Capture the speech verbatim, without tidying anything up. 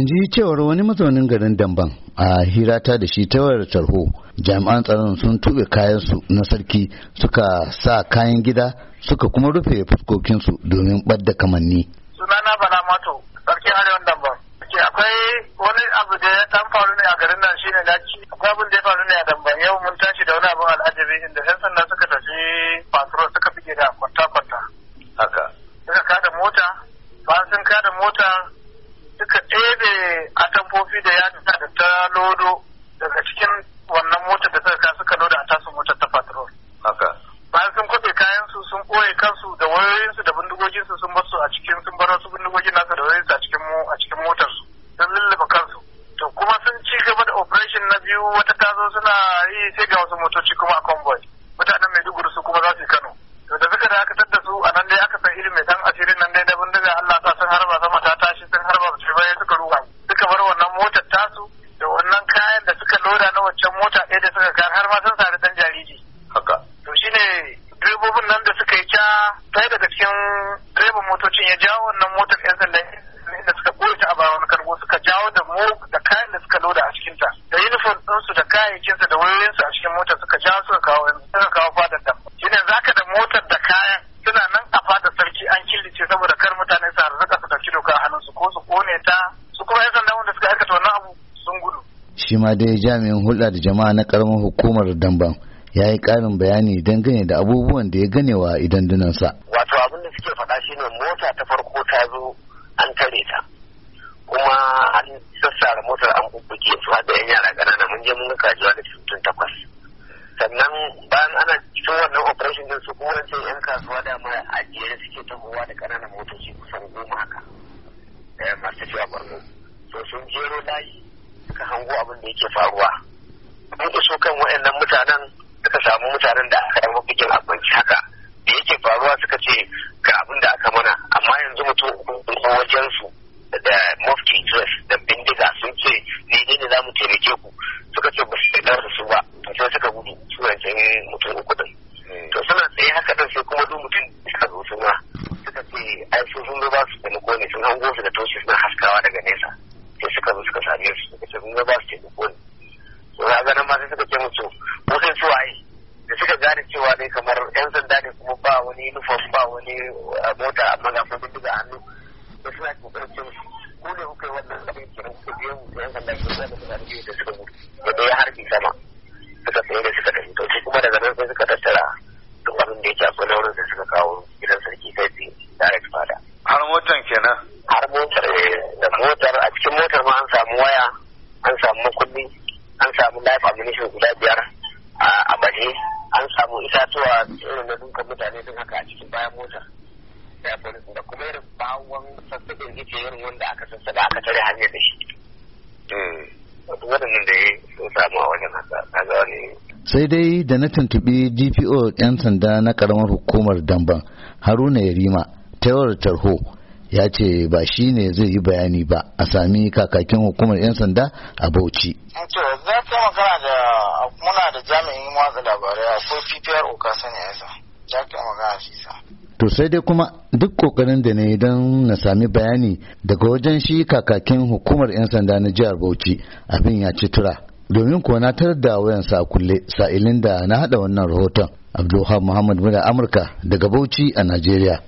ji cewar wani mazaunin garin Damban a hirata da shi ta wayar tarho, jami'an tsaron sun tube kayansu na sarki suka sa kayan gida suka kuma rufe fuskokinsu domin ɓadda kamanni. Sunana Bala Mato, sarki Arewan Damban. Akwai wani abu da ya dan faru ne a garin nan shine na ci. Akwai abin da ya faru ne a Damban. Yau mun tashi da wani abin al'ajabi inda 'yan sanda suka tafi patrol suka fige da kwanta-kwanta. Haka. Suka kada mota, bayan sun kada mota suka ɗebe atamfofi da yadda da ta lodo daga cikin wannan motar da suka suka loda a tasu motar ta patrol. Haka. Bayan sun kwabe kayansu sun ɓoye kansu da wayoyinsu da bindigoginsu sun bar su a cikin sun bar wasu bindigogin nasu da wayoyinsu a cikin a cikin motarsu sun lullube kansu. To kuma sun ci gaba da operation na biyu wata tazo suna yi sai ga wasu motoci kuma a convoy. Mutanen Maiduguri su kuma za su yi Kano. To da suka dakatar da su a nan dai aka san irin mai dan asirin nan dai da bindiga Allah ta sun harba sama ta tashi sun harba su bai suka ruga. Suka bar wannan motar tasu da wannan kayan da suka loda na waccan mota ɗaya da suka kar har ma sun sari dan jariri. Haka. To shine direbobin nan da suka yi ca ɗaya daga cikin direban motocin ya jawo wannan motar yan sanda da suka ɓoye ta a bayan wani kargo suka jawo da mo da kayan da suka loda a cikinta da uniform ɗinsu da kayayyakinsu da wayoyinsu a cikin motar suka jawo suka kawo suka kawo fadar da shine zaka da motar da kayan suna nan a fadar sarki an killace saboda kar mutane su harzuka su ɗauki doka a hannunsu ko su kone ta su kuma yan sanda wanda suka aikata wannan abu sun gudu. Shi ma dai jami'in hulɗa da jama'a na ƙaramin hukumar Damban ya yi ƙarin bayani dangane da abubuwan da ya gane wa idan dunansa. Wato abin da suke faɗa shine mota ta farko ta zo an tare ta kuma an sassara motar an bubbuke su har da yan yara ƙanana mun je mun ga kajiwa da mutum takwas. Sannan bayan ana cikin wannan operation din su kuma ce yan kasuwa da ma a jere suke tahowa da ƙananan motoci kusan goma haka masu tafiya Borno. So sun jero layi suka hango abin da yake faruwa. Mun iso kan waɗannan mutanen suka samu mutanen da aka yi mafikin abinci haka da yake faruwa suka ce ga abin da aka mana amma yanzu mutum uku wajen su da mufti dress da bindiga sun ce ne ne za mu taimake ku suka ce ba su da su ba to sai suka gudu su wancan mutum uku din to suna tsaye haka din sai kuma duk mutum suka zo su ma suka ce ai su sun zo ba su taimako ne sun hango su da toshi suna haskawa daga nesa sai suka zo suka same su suka ce sun zo ba su taimako ne to ya ganin ma sai suka ce musu ko sai su waye da suka gane cewa dai kamar yan sanda ne kuma ba wani uniform ba wani mota amma ga kuma bindiga hannu da suna kokarin ce musu ko ne kuka yi wannan abin kiran kuka biyo mu da yan sanda ke da mutane biyu da suka mutu da ɗaya harbi sama suka tsaye da suka tafi to shi kuma daga nan sai suka tattara duk abin da yake akwai na wurin da suka kawo gidan sarki kai tsaye direct fada. Har motar kenan? Har motar da motar a cikin motar ma an samu waya an samu makulli an samu life ammunition guda biyar a baje an samu itatuwa irin na dukan mutane sun haka a cikin bayan motar da kuma irin bawon sassaɓin ice irin wanda aka sassaɓa aka tare hanyar da shi. Waɗannan da ya sun samu a wajen haka kaga wani. Sai dai da na tuntuɓi D P O 'yan sanda na ƙaramar hukumar Damban Haruna Yarima ta yawar tarho ya ce ba shi ne zai yi bayani ba a sami kakakin hukumar 'yan sanda a Bauchi. To za ta magana da muna da jami'in watsa labarai akwai P P R Okasa ne yasa za ta magana shi sa. To sai dai kuma duk kokarin da na yi don na sami bayani daga wajen shi kakakin hukumar 'yan sanda na jihar Bauchi abin ya ci tura. Domin kuwa na tarar da wayansa a kulle sa'ilin da na haɗa wannan rahoton. Abdulwahab Muhammad Mura Amurka daga Bauchi a Najeriya.